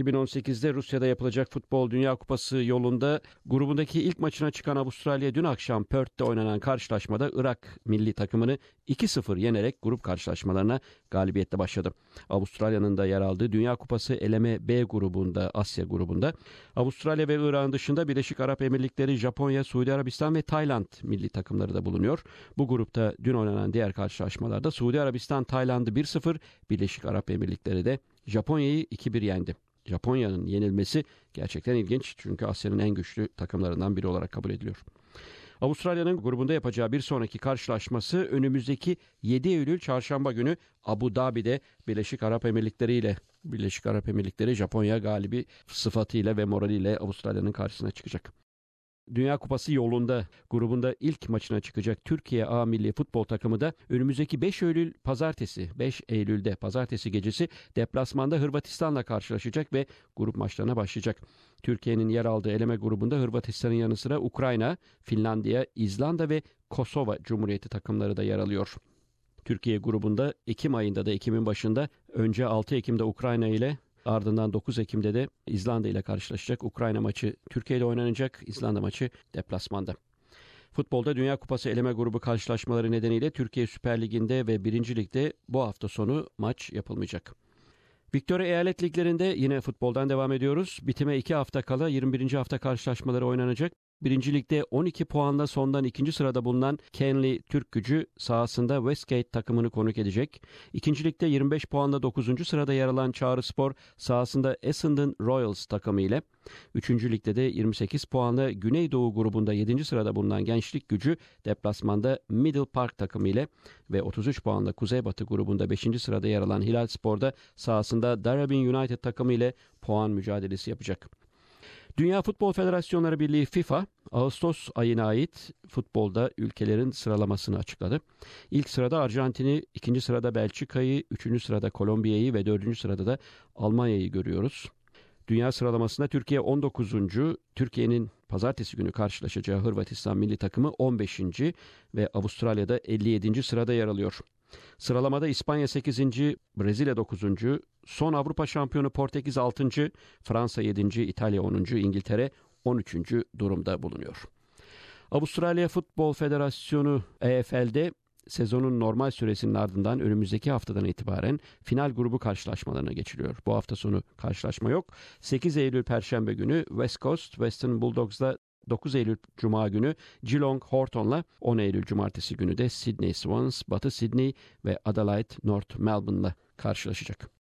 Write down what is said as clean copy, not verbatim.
2018'de Rusya'da yapılacak Futbol Dünya Kupası yolunda grubundaki ilk maçına çıkan Avustralya dün akşam Perth'te oynanan karşılaşmada Irak milli takımını 2-0 yenerek grup karşılaşmalarına galibiyetle başladı. Avustralya'nın da yer aldığı Dünya Kupası eleme B grubunda, Asya grubunda Avustralya ve Irak'ın dışında Birleşik Arap Emirlikleri, Japonya, Suudi Arabistan ve Tayland milli takımları da bulunuyor. Bu grupta dün oynanan diğer karşılaşmalarda Suudi Arabistan Tayland'ı 1-0, Birleşik Arap Emirlikleri de Japonya'yı 2-1 yendi. Japonya'nın yenilmesi gerçekten ilginç çünkü Asya'nın en güçlü takımlarından biri olarak kabul ediliyor. Avustralya'nın grubunda yapacağı bir sonraki karşılaşması önümüzdeki 7 Eylül Çarşamba günü Abu Dhabi'de Birleşik Arap Emirlikleri Japonya galibi sıfatıyla ve moraliyle Avustralya'nın karşısına çıkacak. Dünya Kupası yolunda grubunda ilk maçına çıkacak Türkiye A milli futbol takımı da önümüzdeki 5 Eylül'de pazartesi gecesi deplasmanda Hırvatistan'la karşılaşacak ve grup maçlarına başlayacak. Türkiye'nin yer aldığı eleme grubunda Hırvatistan'ın yanı sıra Ukrayna, Finlandiya, İzlanda ve Kosova Cumhuriyeti takımları da yer alıyor. Türkiye grubunda Ekim'in başında önce 6 Ekim'de Ukrayna ile ardından 9 Ekim'de de İzlanda ile karşılaşacak. Ukrayna maçı Türkiye ile oynanacak. İzlanda maçı deplasmanda. Futbolda Dünya Kupası eleme grubu karşılaşmaları nedeniyle Türkiye Süper Ligi'nde ve 1. Lig'de bu hafta sonu maç yapılmayacak. Victoria Eyalet Liglerinde yine futboldan devam ediyoruz. Bitime 2 hafta kala 21. hafta karşılaşmaları oynanacak. 1. Lig'de 12 puanla sondan 2. sırada bulunan Kenley Türkgücü sahasında Westgate takımını konuk edecek. 2. Lig'de 25 puanla 9. sırada yer alan Çağrıspor sahasında Essendon Royals takımı ile 3. Lig'de de 28 puanla Güneydoğu grubunda 7. sırada bulunan Gençlik Gücü deplasmanda Middle Park takımı ile ve 33 puanla Kuzeybatı grubunda 5. sırada yer alan Hilal Spor'da sahasında Darabin United takımı ile puan mücadelesi yapacak. Dünya Futbol Federasyonları Birliği FIFA, Ağustos ayına ait futbolda ülkelerin sıralamasını açıkladı. İlk sırada Arjantin'i, 2. sırada Belçika'yı, 3. sırada Kolombiya'yı ve 4. sırada da Almanya'yı görüyoruz. Dünya sıralamasında Türkiye 19. Türkiye'nin pazartesi günü karşılaşacağı Hırvatistan milli takımı 15. ve Avustralya'da 57. sırada yer alıyor. Sıralamada İspanya 8. Brezilya 9. Son Avrupa şampiyonu Portekiz 6. Fransa 7. İtalya 10. İngiltere 13. durumda bulunuyor. Avustralya Futbol Federasyonu EFL'de sezonun normal süresinin ardından önümüzdeki haftadan itibaren final grubu karşılaşmalarına geçiliyor. Bu hafta sonu karşılaşma yok. 8 Eylül Perşembe günü West Coast Western Bulldogs'la, 9 Eylül Cuma günü Geelong Horton'la, 10 Eylül Cumartesi günü de Sydney Swans, Batı Sydney ve Adelaide North Melbourne'la karşılaşacak.